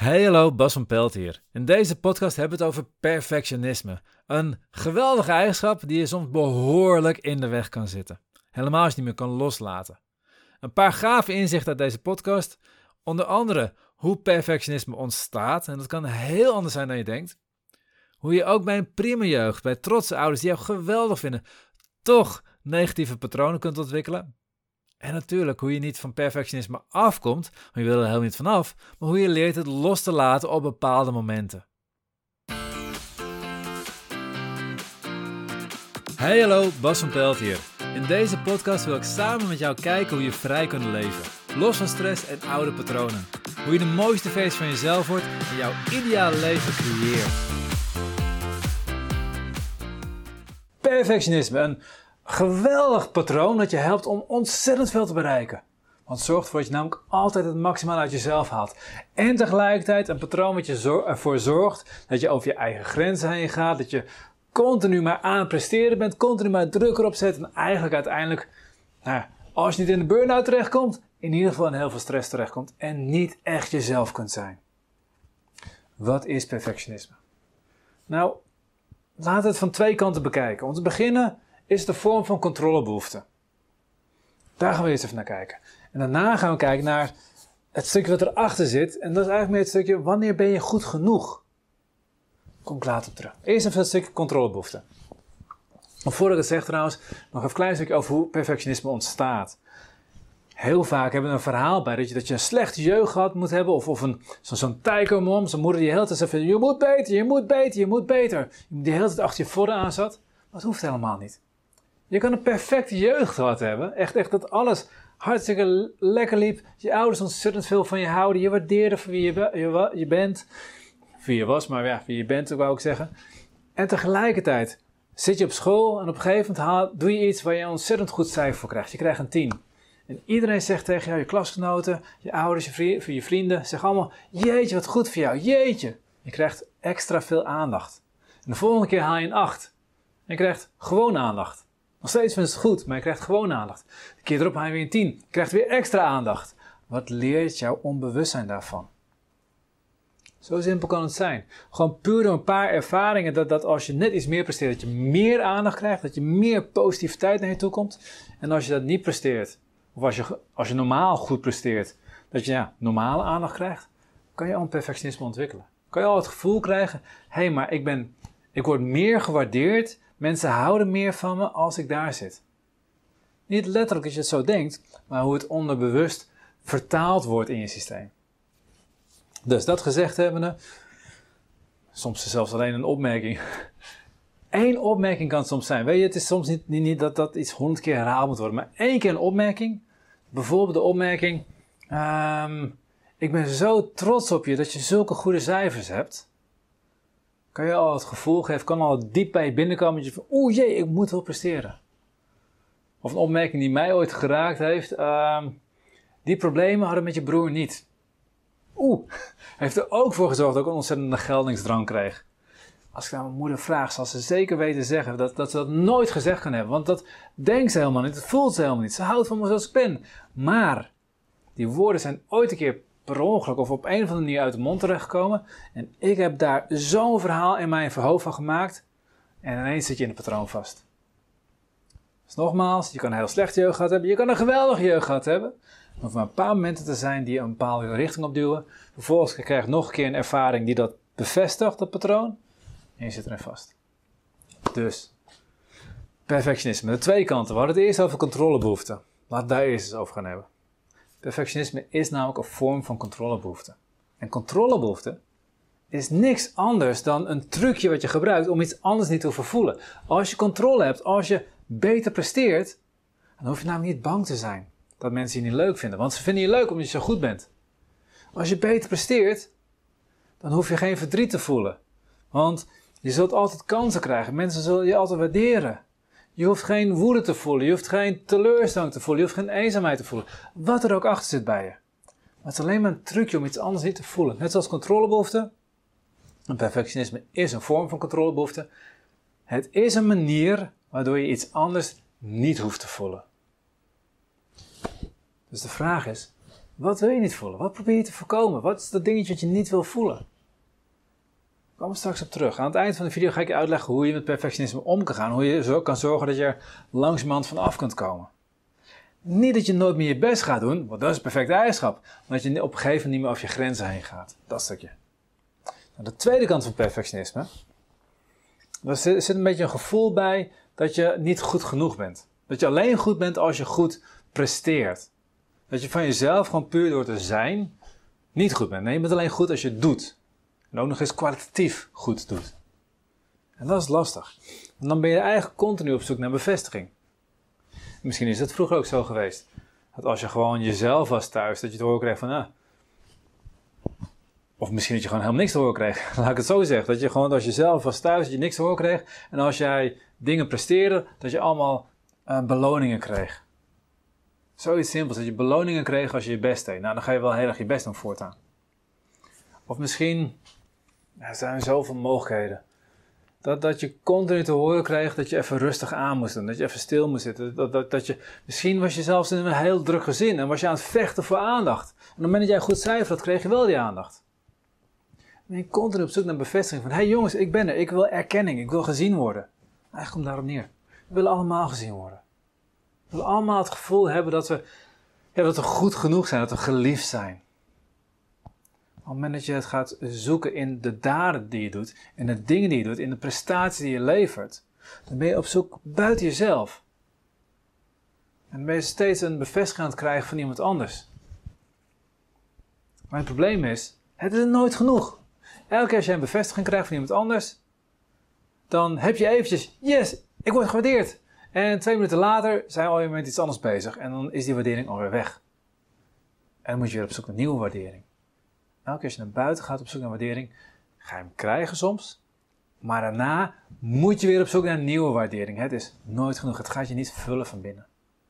Hey hallo, Bas van Pelt hier. In deze podcast hebben we het over perfectionisme. Een geweldige eigenschap die je soms behoorlijk in de weg kan zitten. Helemaal als je het niet meer kan loslaten. Een paar gave inzichten uit deze podcast. Onder andere hoe perfectionisme ontstaat. En dat kan heel anders zijn dan je denkt. Hoe je ook bij een prima jeugd, bij trotse ouders die jou geweldig vinden, toch negatieve patronen kunt ontwikkelen. En natuurlijk hoe je niet van perfectionisme afkomt, want je wil er helemaal niet vanaf, maar hoe je leert het los te laten op bepaalde momenten. Hey hallo, Bas van Pelt hier. In deze podcast wil ik samen met jou kijken hoe je vrij kunt leven. Los van stress en oude patronen. Hoe je de mooiste versie van jezelf wordt en jouw ideale leven creëert. Perfectionisme, een geweldig patroon dat je helpt om ontzettend veel te bereiken. Want het zorgt ervoor dat je namelijk altijd het maximaal uit jezelf haalt. En tegelijkertijd een patroon wat je ervoor zorgt dat je over je eigen grenzen heen gaat. Dat je continu maar aan het presteren bent, continu maar druk erop zet. En eigenlijk uiteindelijk, als je niet in de burn-out terechtkomt, in ieder geval in heel veel stress terechtkomt. En niet echt jezelf kunt zijn. Wat is perfectionisme? Nou, laten we het van twee kanten bekijken. Om te beginnen is het een vorm van controlebehoefte. Daar gaan we eerst even naar kijken. En daarna gaan we kijken naar het stukje wat erachter zit. En dat is eigenlijk meer het stukje, wanneer ben je goed genoeg? Daar kom ik later op terug. Eerst even het stukje controlebehoefte. Maar voordat ik het zeg trouwens, nog een klein stukje over hoe perfectionisme ontstaat. Heel vaak hebben we een verhaal bij dat je een slechte jeugd gehad moet hebben. Of zo'n tijgermom, zo'n moeder die de hele tijd zegt, je moet beter, je moet beter, je moet beter. Die de hele tijd achter je vodden aan zat. Maar dat hoeft helemaal niet. Je kan een perfecte jeugd gehad hebben. Echt dat alles hartstikke lekker liep. Je ouders ontzettend veel van je houden. Je waardeerde voor wie je bent. Wie je was, maar ja, wie je bent, wou ik zeggen. En tegelijkertijd zit je op school en op een gegeven moment doe je iets waar je een ontzettend goed cijfer voor krijgt. Je krijgt een 10. En iedereen zegt tegen jou, je klasgenoten, je ouders, je vrienden, zeggen allemaal, jeetje, wat goed voor jou, jeetje. Je krijgt extra veel aandacht. En de volgende keer haal je een 8. En je krijgt gewoon aandacht. Nog steeds vind je het goed, maar je krijgt gewoon aandacht. De keer erop haal je weer een 10. Je krijgt weer extra aandacht. Wat leert jouw onbewustzijn daarvan? Zo simpel kan het zijn. Gewoon puur door een paar ervaringen dat als je net iets meer presteert, dat je meer aandacht krijgt, dat je meer positiviteit naar je toe komt. En als je dat niet presteert, of als je normaal goed presteert, dat je normale aandacht krijgt, kan je al een perfectionisme ontwikkelen. Kan je al het gevoel krijgen, maar ik word meer gewaardeerd, mensen houden meer van me als ik daar zit. Niet letterlijk dat je het zo denkt, maar hoe het onderbewust vertaald wordt in je systeem. Dus dat gezegd hebbende, soms zelfs alleen een opmerking. Eén opmerking kan het soms zijn. Weet je, het is soms niet dat iets 100 keer herhaald moet worden, maar 1 keer een opmerking. Bijvoorbeeld de opmerking, ik ben zo trots op je dat je zulke goede cijfers hebt. Kan je al het gevoel geven, kan al diep bij je binnenkomen, dat je van, ik moet wel presteren. Of een opmerking die mij ooit geraakt heeft, die problemen hadden met je broer niet. Heeft er ook voor gezorgd dat ik een ontzettende geldingsdrang kreeg. Als ik naar mijn moeder vraag, zal ze zeker weten zeggen dat ze dat nooit gezegd kan hebben. Want dat denkt ze helemaal niet, dat voelt ze helemaal niet. Ze houdt van me zoals ik ben. Maar die woorden zijn ooit een keer per ongeluk of op een of andere manier uit de mond terechtgekomen. En ik heb daar zo'n verhaal in mijn hoofd van gemaakt. En ineens zit je in het patroon vast. Dus nogmaals, je kan een heel slechte jeugd gehad hebben. Je kan een geweldige jeugd gehad hebben. Er hoeven maar een paar momenten te zijn die een bepaalde richting opduwen. Vervolgens krijg je nog een keer een ervaring die dat bevestigt, dat patroon. En je zit erin vast. Dus, perfectionisme. De twee kanten. We hadden het eerst over controlebehoefte. Laten we daar eerst eens over gaan hebben. Perfectionisme is namelijk een vorm van controlebehoefte. En controlebehoefte is niks anders dan een trucje wat je gebruikt om iets anders niet te hoeven voelen. Als je controle hebt, als je beter presteert, dan hoef je namelijk niet bang te zijn dat mensen je niet leuk vinden. Want ze vinden je leuk omdat je zo goed bent. Als je beter presteert, dan hoef je geen verdriet te voelen. Want je zult altijd kansen krijgen. Mensen zullen je altijd waarderen. Je hoeft geen woede te voelen. Je hoeft geen teleurstelling te voelen. Je hoeft geen eenzaamheid te voelen. Wat er ook achter zit bij je. Maar het is alleen maar een trucje om iets anders niet te voelen. Net zoals controlebehoefte. En perfectionisme is een vorm van controlebehoefte. Het is een manier waardoor je iets anders niet hoeft te voelen. Dus de vraag is, Wat wil je niet voelen? Wat probeer je te voorkomen? Wat is dat dingetje wat je niet wil voelen? Daar komen we straks op terug. Aan het eind van de video ga ik je uitleggen hoe je met perfectionisme om kan gaan. Hoe je zo kan zorgen dat je er langzamerhand van af kunt komen. Niet dat je nooit meer je best gaat doen, want dat is een perfecte eigenschap. Maar dat je op een gegeven moment niet meer over je grenzen heen gaat. Dat stukje. Nou, de tweede kant van perfectionisme. Er zit een beetje een gevoel bij dat je niet goed genoeg bent. Dat je alleen goed bent als je goed presteert. Dat je van jezelf gewoon puur door te zijn niet goed bent. Nee, je bent alleen goed als je het doet. En ook nog eens kwalitatief goed doet. En dat is lastig. En dan ben je eigenlijk continu op zoek naar bevestiging. Misschien is het vroeger ook zo geweest. Dat als je gewoon jezelf was thuis, dat je te horen kreeg van... Of misschien dat je gewoon helemaal niks te horen kreeg. Laat ik het zo zeggen. Dat je gewoon als je zelf was thuis, dat je niks te horen kreeg. En als jij dingen presteerde, dat je allemaal beloningen kreeg. Zoiets simpels. Dat je beloningen kreeg als je je best deed. Nou, dan ga je wel heel erg je best doen voortaan. Of misschien... er zijn zoveel mogelijkheden. Dat je continu te horen kreeg dat je even rustig aan moest doen. Dat je even stil moest zitten. Dat je, misschien was je zelfs in een heel druk gezin. En was je aan het vechten voor aandacht. En op het moment dat jij goed cijfer had, kreeg je wel die aandacht. En je continu op zoek naar bevestiging van... Hé jongens, ik ben er. Ik wil erkenning. Ik wil gezien worden. Eigenlijk komt daarop neer. We willen allemaal gezien worden. We willen allemaal het gevoel hebben dat we goed genoeg zijn. Dat we geliefd zijn. Op het moment dat je het gaat zoeken in de daden die je doet, in de dingen die je doet, in de prestatie die je levert, dan ben je op zoek buiten jezelf. En dan ben je steeds een bevestiging aan het krijgen van iemand anders. Maar het probleem is, het is nooit genoeg. Elke keer als je een bevestiging krijgt van iemand anders, dan heb je eventjes, yes, ik word gewaardeerd. En 2 minuten later zijn we alweer met iets anders bezig en dan is die waardering alweer weg. En dan moet je weer op zoek naar nieuwe waardering. Elke keer als je naar buiten gaat op zoek naar waardering, ga je hem krijgen soms. Maar daarna moet je weer op zoek naar een nieuwe waardering. Het is nooit genoeg. Het gaat je niet vullen van binnen.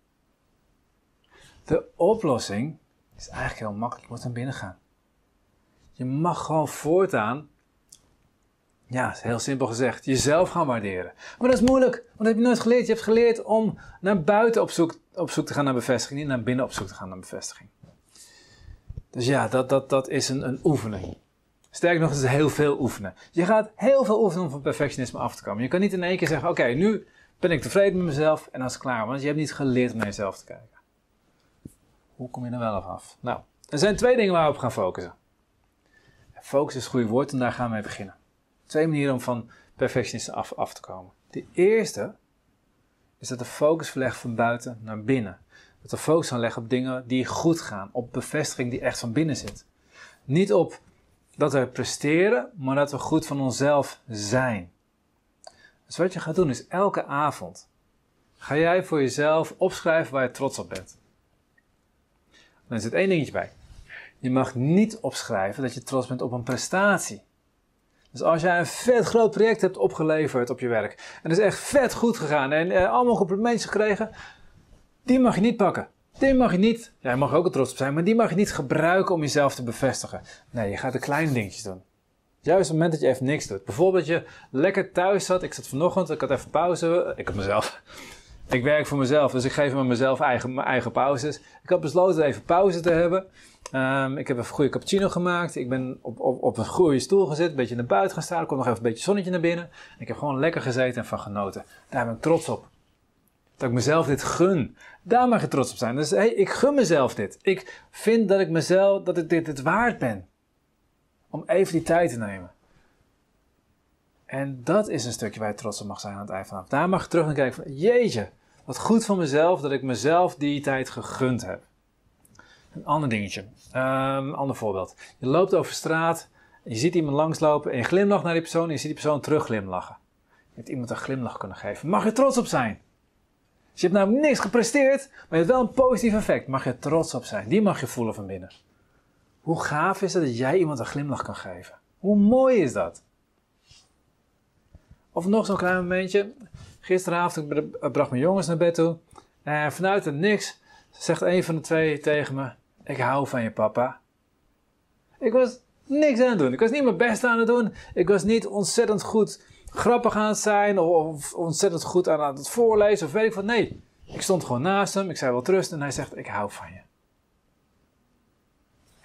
De oplossing is eigenlijk heel makkelijk. Je moet naar binnen gaan. Je mag gewoon voortaan, ja, is heel simpel gezegd, jezelf gaan waarderen. Maar dat is moeilijk, want dat heb je nooit geleerd. Je hebt geleerd om naar buiten op zoek te gaan naar bevestiging, niet naar binnen op zoek te gaan naar bevestiging. Dus ja, dat is een oefening. Sterker nog, het is heel veel oefenen. Je gaat heel veel oefenen om van perfectionisme af te komen. Je kan niet in één keer zeggen, oké, nu ben ik tevreden met mezelf en dan is het klaar. Want je hebt niet geleerd om naar jezelf te kijken. Hoe kom je er wel af? Nou, er zijn 2 dingen waar we op gaan focussen. Focus is het goede woord en daar gaan we mee beginnen. 2 manieren om van perfectionisme af te komen. De eerste is dat de focus verlegt van buiten naar binnen. Dat we focus gaan leggen op dingen die goed gaan. Op bevestiging die echt van binnen zit. Niet op dat we presteren, maar dat we goed van onszelf zijn. Dus wat je gaat doen is elke avond ga jij voor jezelf opschrijven waar je trots op bent. Dan zit 1 dingetje bij. Je mag niet opschrijven dat je trots bent op een prestatie. Dus als jij een vet groot project hebt opgeleverd op je werk. En het is echt vet goed gegaan en allemaal complimentjes gekregen. Die mag je niet pakken. Die mag je niet, ja, je mag er ook trots op zijn, maar die mag je niet gebruiken om jezelf te bevestigen. Nee, je gaat de kleine dingetjes doen. Juist op het moment dat je even niks doet. Bijvoorbeeld dat je lekker thuis zat. Ik zat vanochtend, ik had even pauze. Ik werk voor mezelf, dus ik geef mezelf mijn eigen pauzes. Ik had besloten even pauze te hebben. Ik heb een goede cappuccino gemaakt. Ik ben op een goede stoel gezet, een beetje naar buiten gaan staan. Er komt nog even een beetje zonnetje naar binnen. Ik heb gewoon lekker gezeten en van genoten. Daar ben ik trots op. Dat ik mezelf dit gun. Daar mag je trots op zijn. Dus ik gun mezelf dit. Ik vind dat ik dit waard ben. Om even die tijd te nemen. En dat is een stukje waar je trots op mag zijn aan het eind vanaf. Daar mag je terug naar kijken van, jeetje, wat goed van mezelf dat ik mezelf die tijd gegund heb. Een ander dingetje. Een ander voorbeeld. Je loopt over straat, je ziet iemand langslopen en je glimlacht naar die persoon en je ziet die persoon terug glimlachen. Je hebt iemand een glimlach kunnen geven. Mag je trots op zijn. Dus je hebt namelijk niks gepresteerd, maar je hebt wel een positief effect. Mag je trots op zijn. Die mag je voelen van binnen. Hoe gaaf is het dat jij iemand een glimlach kan geven? Hoe mooi is dat? Of nog zo'n klein momentje. Gisteravond, ik bracht mijn jongens naar bed toe. En vanuit het niks zegt een van de 2 tegen me: ik hou van je, papa. Ik was niks aan het doen. Ik was niet mijn best aan het doen. Ik was niet ontzettend goed grappig aan het zijn. Of ontzettend goed aan het voorlezen. Of weet ik wat. Nee, ik stond gewoon naast hem. Ik zei wel tröst. En hij zegt: ik hou van je.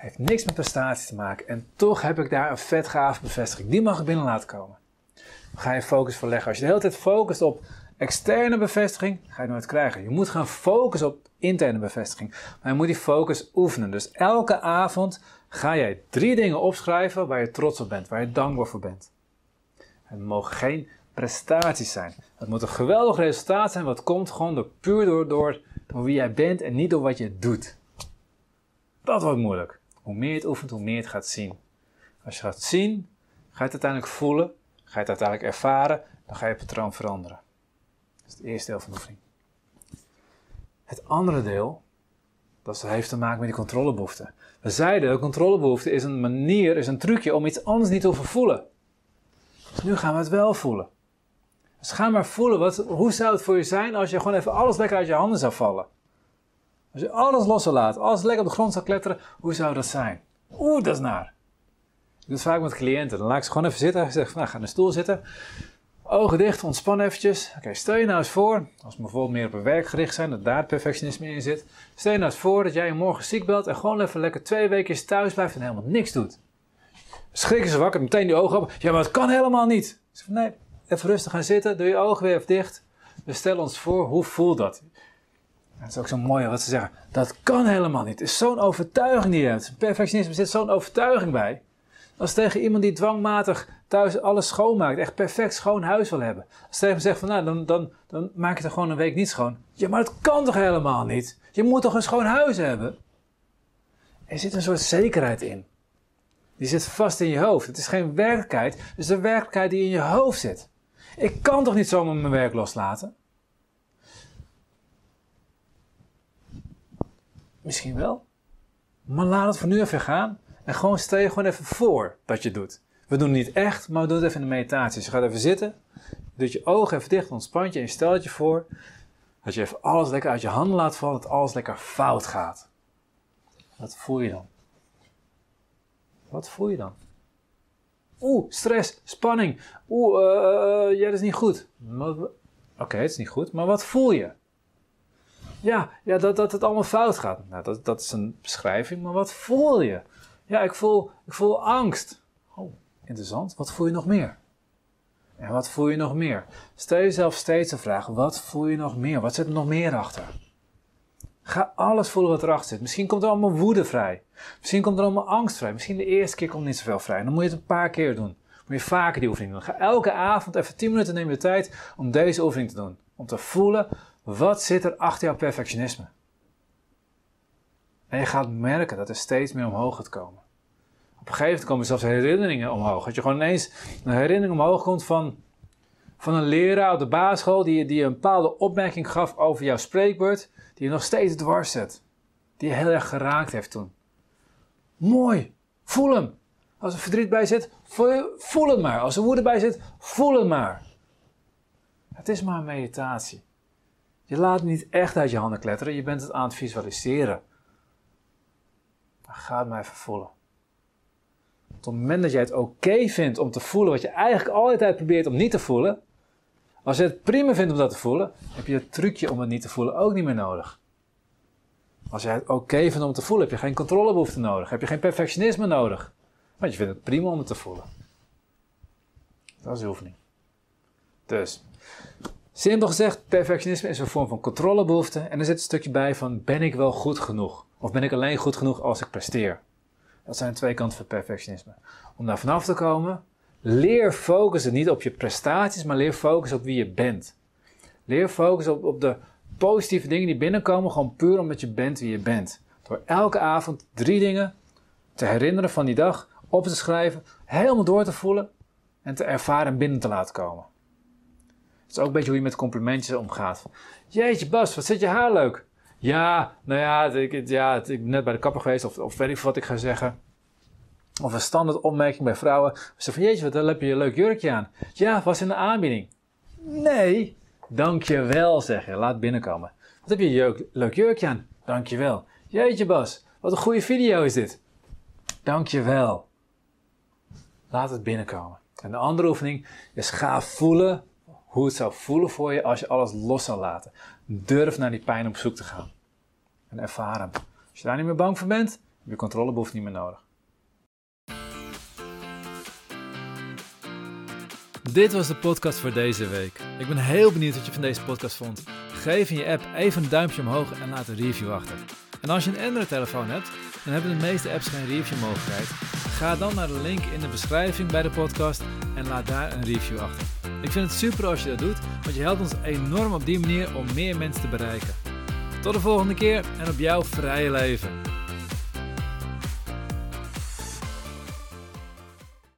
Heeft niks met prestatie te maken. En toch heb ik daar een vet gave bevestiging. Die mag ik binnen laten komen. Dan ga je focus verleggen. Als je de hele tijd focust op externe bevestiging, ga je nooit krijgen. Je moet gaan focussen op interne bevestiging. Maar je moet die focus oefenen. Dus elke avond ga jij 3 dingen opschrijven waar je trots op bent. Waar je dankbaar voor bent. Het mogen geen prestaties zijn. Het moet een geweldig resultaat zijn. Wat komt gewoon puur door wie jij bent en niet door wat je doet. Dat wordt moeilijk. Hoe meer je het oefent, hoe meer je het gaat zien. Als je gaat zien, ga je het uiteindelijk voelen. Ga je het uiteindelijk ervaren. Dan ga je patroon veranderen. Dat is het eerste deel van de oefening. Het andere deel, dat heeft te maken met die controlebehoefte. We zeiden, de controlebehoefte is een manier, is een trucje om iets anders niet te hoeven voelen. Dus nu gaan we het wel voelen. Dus ga maar voelen, hoe zou het voor je zijn als je gewoon even alles lekker uit je handen zou vallen? Als je alles los zou laten, alles lekker op de grond zou kletteren, hoe zou dat zijn? Dat is naar. Ik doe het vaak met cliënten. Dan laat ik ze gewoon even zitten. Ik zeg van, ga in de stoel zitten. Ogen dicht, ontspan eventjes. Oké, stel je nou eens voor, als we bijvoorbeeld meer op een werk gericht zijn, dat daar het perfectionisme in zit. Stel je nou eens voor dat jij je morgen ziek belt en gewoon even lekker 2 weken thuis blijft en helemaal niks doet. Schrikken ze wakker, meteen die ogen open. Ja, maar dat kan helemaal niet. Ik zeg van, nee, even rustig gaan zitten, doe je ogen weer even dicht. We stellen ons voor, hoe voelt dat? Dat is ook zo mooi wat ze zeggen. Dat kan helemaal niet. Het is zo'n overtuiging die je hebt. Perfectionisme zit zo'n overtuiging bij. Als tegen iemand die dwangmatig thuis alles schoonmaakt, echt perfect schoon huis wil hebben. Als tegen hem zegt van, nou, dan maak je er gewoon een week niet schoon. Ja, maar dat kan toch helemaal niet? Je moet toch een schoon huis hebben? Er zit een soort zekerheid in. Die zit vast in je hoofd. Het is geen werkelijkheid, het is de werkelijkheid die in je hoofd zit. Ik kan toch niet zomaar mijn werk loslaten? Misschien wel. Maar laat het voor nu even gaan. En gewoon stel je gewoon even voor dat je het doet. We doen het niet echt, maar we doen het even in de meditatie. Dus je gaat even zitten. Je doet je ogen even dicht, ontspant je en je stelt je voor dat je even alles lekker uit je handen laat vallen. Dat alles lekker fout gaat. Wat voel je dan? Wat voel je dan? Stress, spanning. Ja, dat is niet goed. Oké, het is niet goed, maar wat voel je? Ja, dat het allemaal fout gaat. Nou, dat is een beschrijving, maar wat voel je? Ja, ik voel angst. Interessant. Wat voel je nog meer? En wat voel je nog meer? Stel jezelf steeds de vraag, wat voel je nog meer? Wat zit er nog meer achter? Ga alles voelen wat erachter zit. Misschien komt er allemaal woede vrij. Misschien komt er allemaal angst vrij. Misschien de eerste keer komt niet zoveel vrij. Dan moet je het een paar keer doen. Moet je vaker die oefening doen. Ga elke avond even 10 minuten nemen de tijd om deze oefening te doen. Om te voelen, wat zit er achter jouw perfectionisme? En je gaat merken dat er steeds meer omhoog gaat komen. Op een gegeven moment komen zelfs herinneringen omhoog. Dat je gewoon ineens een herinnering omhoog komt van een leraar op de basisschool die een bepaalde opmerking gaf over jouw spreekbeurt, die je nog steeds dwars zet. Die je heel erg geraakt heeft toen. Mooi, voel hem. Als er verdriet bij zit, voel het maar. Als er woede bij zit, voel het maar. Het is maar een meditatie. Je laat het niet echt uit je handen kletteren, je bent het aan het visualiseren. Maar ga het maar even voelen. Op het moment dat jij het oké vindt om te voelen wat je eigenlijk altijd probeert om niet te voelen, als je het prima vindt om dat te voelen, heb je het trucje om het niet te voelen ook niet meer nodig. Als jij het oké vindt om te voelen, heb je geen controlebehoefte nodig, heb je geen perfectionisme nodig. Want je vindt het prima om het te voelen. Dat is de oefening. Dus, simpel gezegd, perfectionisme is een vorm van controlebehoefte en er zit een stukje bij van, ben ik wel goed genoeg? Of ben ik alleen goed genoeg als ik presteer? Dat zijn 2 kanten van perfectionisme. Om daar vanaf te komen, leer focussen niet op je prestaties, maar leer focussen op wie je bent. Leer focussen op de positieve dingen die binnenkomen, gewoon puur omdat je bent wie je bent. Door elke avond 3 dingen te herinneren van die dag, op te schrijven, helemaal door te voelen en te ervaren en binnen te laten komen. Het is ook een beetje hoe je met complimentjes omgaat. Jeetje Bas, wat zit je haar leuk? Ja, nou ja, ik ben net bij de kapper geweest of weet ik veel wat ik ga zeggen. Of een standaard opmerking bij vrouwen. Ze van, jeetje, wat heb je een leuk jurkje aan. Ja, was in de aanbieding. Nee, dankjewel zeg je, laat binnenkomen. Wat heb je een leuk jurkje aan? Dankjewel. Jeetje Bas, wat een goede video is dit. Dankjewel. Laat het binnenkomen. En de andere oefening is ga voelen hoe het zou voelen voor je als je alles los zou laten. Durf naar die pijn op zoek te gaan. En ervaar hem. Als je daar niet meer bang voor bent, Je controlebehoefte niet meer nodig. Dit was de podcast voor deze week. Ik ben heel benieuwd wat je van deze podcast vond. Geef in je app even een duimpje omhoog en laat een review achter. En als je een Android-telefoon hebt, dan hebben de meeste apps geen review-mogelijkheid. Ga dan naar de link in de beschrijving bij de podcast en laat daar een review achter. Ik vind het super als je dat doet, want je helpt ons enorm op die manier om meer mensen te bereiken. Tot de volgende keer en op jouw vrije leven.